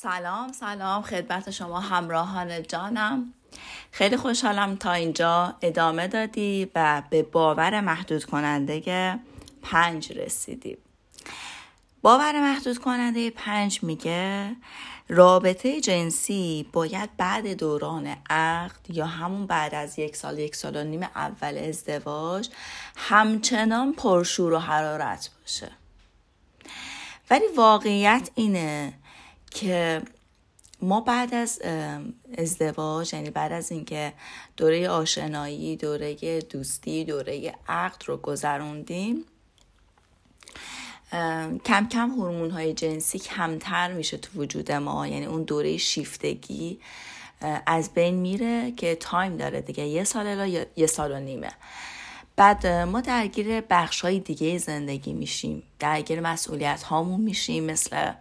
سلام خدمت شما همراهان جانم. خیلی خوشحالم تا اینجا ادامه دادی و به باور محدود کننده 5 رسیدی. باور محدود کننده 5 میگه رابطه جنسی باید بعد دوران عقد یا همون بعد از 1 سال و نیم اول ازدواج همچنان پرشور و حرارت باشه. ولی واقعیت اینه که ما بعد از ازدواج، یعنی بعد از اینکه دوره آشنایی، دوره دوستی، دوره عقد رو گذروندیم، کم کم هورمون‌های جنسی کمتر میشه تو وجود ما. یعنی اون دوره شیفتگی از بین میره که تایم داره دیگه، 1 سال الی 1 سال و نیمه. بعد ما درگیر بخش‌های دیگه زندگی میشیم، درگیر مسئولیت هامون میشیم، مثل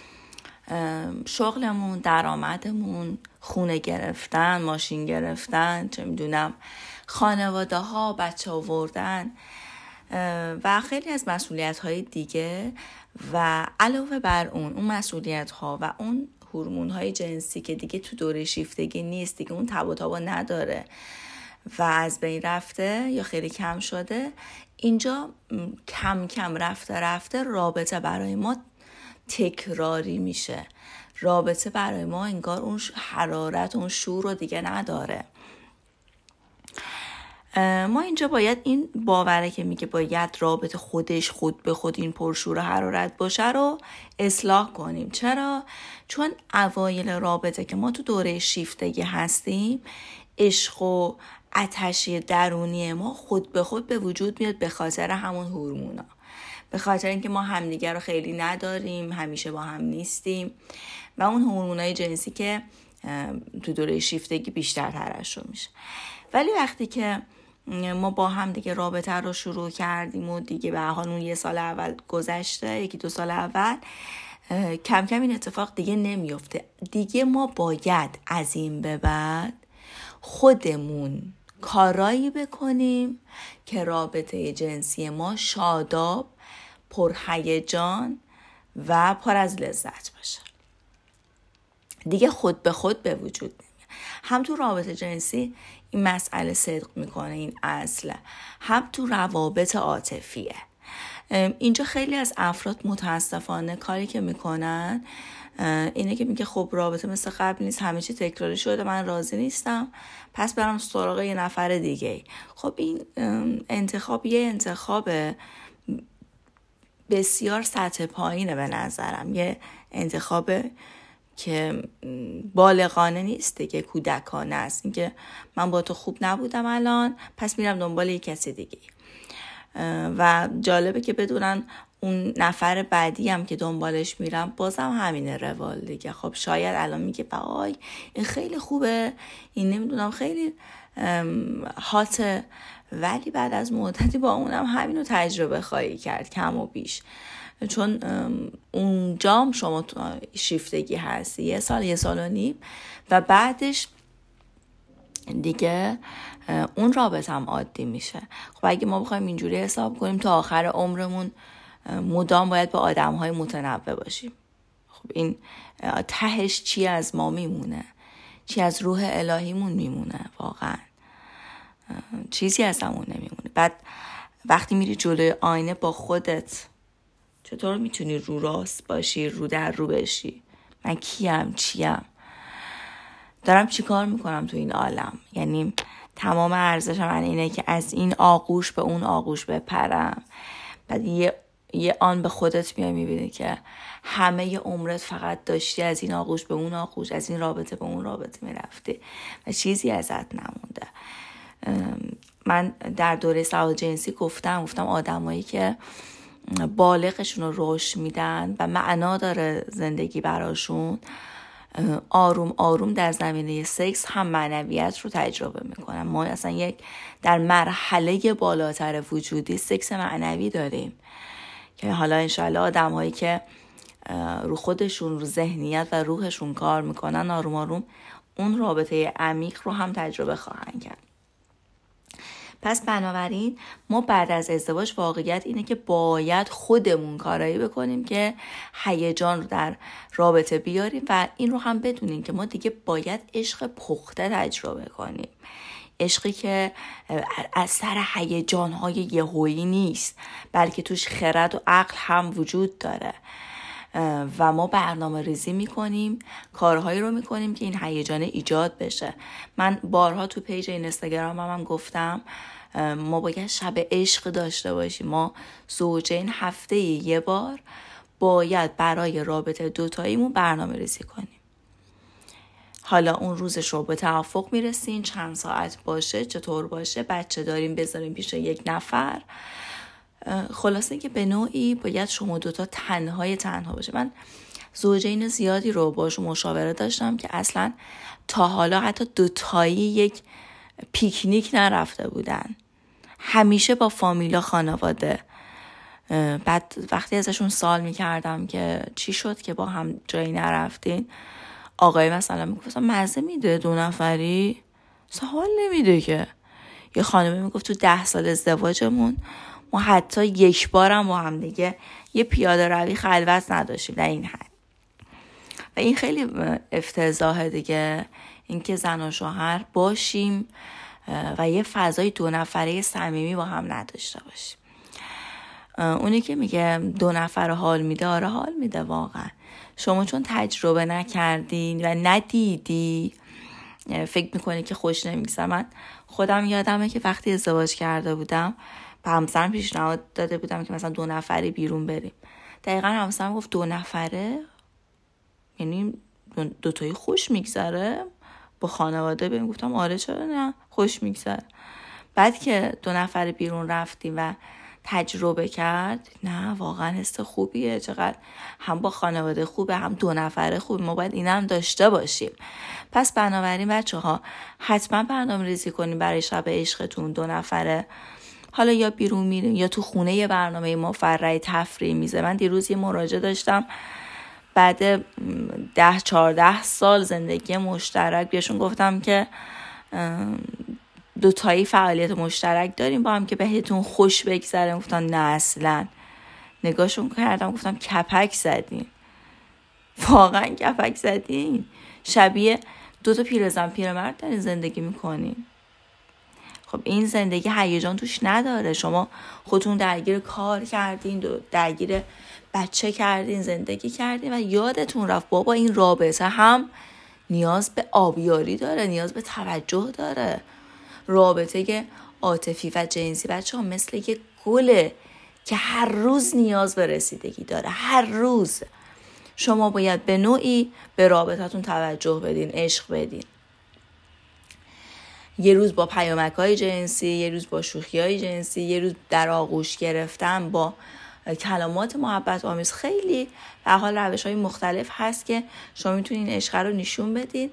شغلمون، درآمدمون، خونه گرفتن، ماشین گرفتن، چه میدونم خانواده ها، بچه آوردن و خیلی از مسئولیت های دیگه. و علاوه بر اون مسئولیت ها و اون هورمون های جنسی که دیگه تو دوره شیفتگی نیست، دیگه اون تب و تاب نداره و از بین رفته یا خیلی کم شده، اینجا کم کم رفته رابطه برای ما تکراری میشه. رابطه برای ما انگار اون حرارت، اون شور رو دیگه نداره. ما اینجا باید این باوره که میگه باید رابطه خود به خود این پرشور و حرارت باشه رو اصلاح کنیم. چرا؟ چون اوایل رابطه که ما تو دوره شیفتگی هستیم، عشق و آتشی درونی ما خود به خود به وجود میاد به خاطر همون هورمونا، به خاطر اینکه ما همدیگه رو خیلی نداریم، همیشه با هم نیستیم و اون هورمونای جنسی که تو دوره شیفتگی بیشتر ترشح میشه. ولی وقتی که ما با هم دیگه رابطه رو شروع کردیم و دیگه به حال اون 1 سال اول گذشته، 1-2 سال اول، کم کم این اتفاق دیگه نمیفته. دیگه ما باید از این به بعد خودمون کارایی بکنیم که رابطه جنسی ما شاداب، پرهیجان و پر از لذت باشه. دیگه خود به خود به وجود نمیاد. هم تو رابطه جنسی این مسئله صدق میکنه، این اصل، هم تو روابط عاطفیه. اینجا خیلی از افراد متاسفانه کاری که میکنن اینه که میگه خب رابطه مثل قبل نیست، همه چی تکراری شده، من راضی نیستم، پس برم سراغ یه نفر دیگه. خب این انتخاب یه انتخاب بسیار سطح پایینه به نظرم، یه انتخاب که بالغانه نیست دیگه، کودکانه است. اینکه من با تو خوب نبودم الان، پس میرم دنبال یک کسی دیگه. و جالبه که بدونن اون نفر بعدی هم که دنبالش میرم بازم همینه روال دیگه. خب شاید الان میگه وای این خیلی خوبه، این نمیدونم خیلی هاته، ولی بعد از مدتی با اونم همینو تجربه خواهی کرد کم و بیش، چون اونجام شما شیفتگی هستی 1 سال، 1 سال و نیم و بعدش دیگه اون رابطه هم عادی میشه. خب اگه ما بخوایم اینجوری حساب کنیم تا آخر عمرمون مدام باید با آدم‌های متنوع باشیم، خب این تهش چی از ما میمونه؟ چی از روح الهیمون میمونه؟ واقعا چیزی از همون نمیمونه. بعد وقتی میری جلوی آینه با خودت، چطور میتونی رو راست باشی، رو در رو بشی؟ من کیم؟ چیم؟ دارم چی کار میکنم تو این عالم؟ یعنی تمام ارزش من اینه که از این آغوش به اون آغوش بپرم. بعد یه آن به خودت میای میبینی که همه عمرت فقط داشتی از این آغوش به اون آغوش، از این رابطه به اون رابطه میرفتی و چیزی ازت نمونده. من در دوره سواد جنسی گفتم آدمایی که بالغشون رو رشد میدن و معنا داره زندگی براشون، آروم آروم در زمینه سکس هم معنویت رو تجربه میکنن. ما اصلا در مرحله بالاتر وجودی سکس معنوی داریم که حالا انشالله آدم هایی که رو خودشون، رو ذهنیت و روحشون کار میکنن، آروم آروم اون رابطه عمیق رو هم تجربه خواهند کرد. پس بنابراین ما بعد از ازدواج واقعیت اینه که باید خودمون کارایی بکنیم که هیجان رو در رابطه بیاریم و این رو هم بدونیم که ما دیگه باید عشق پخته تجربه کنیم. عشقی که از سر هیجان‌های یهویی نیست، بلکه توش خرد و عقل هم وجود داره و ما برنامه ریزی میکنیم، کارهایی رو میکنیم که این هیجان ایجاد بشه. من بارها تو پیج اینستاگرام هم گفتم ما باید شب عشق داشته باشیم. ما زوجین هفته یه بار باید برای رابطه دوتاییمون برنامه ریزی کنیم. حالا اون روزش رو به توافق میرسین، چند ساعت باشه، چطور باشه، بچه داریم بذاریم پیش یک نفر. خلاصه که به نوعی باید شما دوتا تنها باشه. من زوجین زیادی رو باشون مشاوره داشتم که اصلا تا حالا حتی دوتایی یک پیکنیک نرفته بودن، همیشه با فامیلا خانواده. بعد وقتی ازشون سوال میکردم که چی شد که با هم جایی نرفتین، آقای مثلا میگفت مزه میده 2 نفری؟ حال نمیده که. یه خانمی میگفت تو 10 سال ازدواجمون ما حتی یک بارم با هم دیگه یه پیاده روی خلوت نداشتیم در این حد. و این خیلی افتضاحه دیگه، اینکه زن و شوهر باشیم و یه فضای 2 نفره صمیمی با هم نداشته باشیم. اونی که میگه 2 نفر حال میده، آره حال میده واقعا. شما چون تجربه نکردین و ندیدی فکر میکنی که خوش نمیگذره. من خودم یادمه که وقتی ازدواج کرده بودم به همسرم پیشنهاد داده بودم که مثلا 2 نفری بیرون بریم. دقیقا همسرم گفت 2 نفره؟ یعنی 2 تایی خوش میگذره با خانواده؟ بهم گفتم آره چرا نه، خوش میگذره. بعد که 2 نفر بیرون رفتیم و تجربه کرد، نه واقعا حس خوبیه، چقدر هم با خانواده خوبه هم 2 نفره خوبه. ما باید این هم داشته باشیم. پس بنابراین بچه ها حتما برنامه ریزی کنیم برای شب عشقتون 2 نفره. حالا یا بیرون میریم یا تو خونه یه برنامه مفرح تفریح میزه. من دیروز یه مراجعه داشتم بعد 10-14 سال زندگی مشترک، بهشون گفتم که 2 تایی فعالیت مشترک داریم با هم که بهتون خوش بگذره. گفتن نه اصلا. نگاهشون کردم گفتم کپک زدین، واقعا کپک زدین. شبیه 2 تا پیرزن پیرمرد دارین زندگی میکنین. خب این زندگی هیجان توش نداره. شما خودتون درگیر کار کردین، درگیر بچه کردین، زندگی کردین و یادتون رفت بابا این رابطه هم نیاز به آبیاری داره، نیاز به توجه داره. رابطه عاطفی و جنسی بچه ها مثل یک گله که هر روز نیاز به رسیدگی داره. هر روز شما باید به نوعی به رابطتون توجه بدین، عشق بدین. یه روز با پیامک‌های جنسی، یه روز با شوخی‌های جنسی، یه روز در آغوش گرفتن با کلمات محبت آمیز. خیلی به حال روش‌های مختلف هست که شما میتونین عشق رو نشون بدین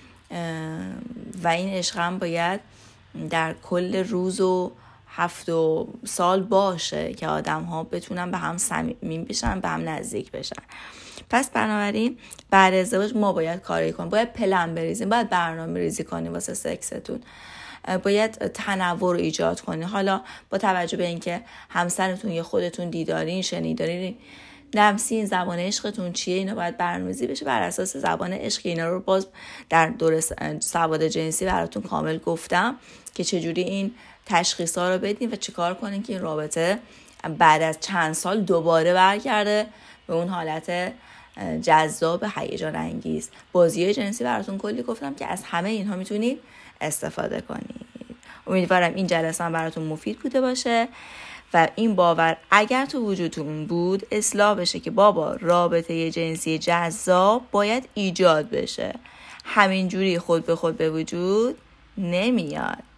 و این عشق هم باید در کل روز و هفته و سال باشه که آدم ها بتونن به هم صمیمی بشن، به هم نزدیک بشن. پس بنابراین بعد از ازدواج ما باید کاری کنیم، باید پلن بریزیم، باید برنامه ریزی کنیم واسه سکستون، باید تنوع رو ایجاد کنیم. حالا با توجه به اینکه همسرتون یا خودتون دیدارین، شنیدارین، لمسین، زبان عشقتون چیه، اینا باید برنامه‌ریزی بشه. بر اساس زبان عشق اینا رو باز در دوره سواد جنسی براتون کامل گفتم که چجوری این تشخیصا رو بدین و چیکار کنین که این رابطه بعد از چند سال دوباره برگرده به اون حالت جذاب هیجان انگیز. بازی جنسی براتون کلی گفتم که از همه اینها میتونید استفاده کنید. امیدوارم این جلسه هم براتون مفید بوده باشه و این باور اگر تو وجودتون بود اصلاح بشه که بابا رابطه جنسی جذاب باید ایجاد بشه، همینجوری خود به خود به وجود نمیاد.